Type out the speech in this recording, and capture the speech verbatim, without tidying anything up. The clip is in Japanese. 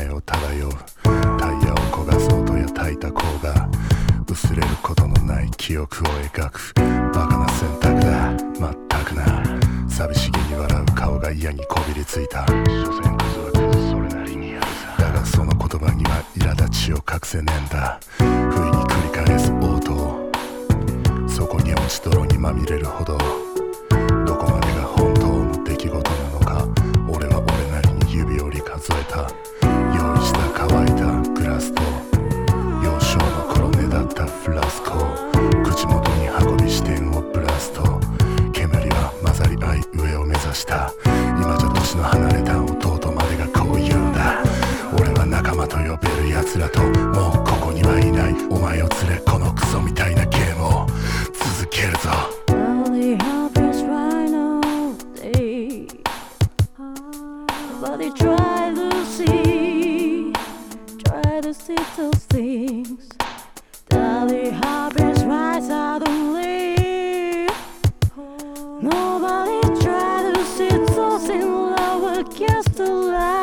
前を漂うタイヤを焦がす音や焚いた甲が薄れることのない記憶を描くバカな選択だ。まったくな。寂しげに笑う顔が嫌にこびりついた。所詮クズはクズそれなりにあるさ。だがその言葉には苛立ちを隠せねえんだ。不意に繰り返す応答、そこに落ち泥にまみれるほどどこまでが本当の出来事なのか。俺は俺なりに指折り数えた。用意した乾いたグラスと幼少の頃ねだったフラスコを口元に運び視点をブラスト。煙は混ざり合い上を目指した。今じゃ年の離れた弟までがこう言うんだ。俺は仲間と呼べる奴らともうここにはいない。お前を連れこのクソみたいなゲームを続けるぞ。 Nobody try to see, try to see those things that it happens right suddenly. Nobody try to see those in love against the light.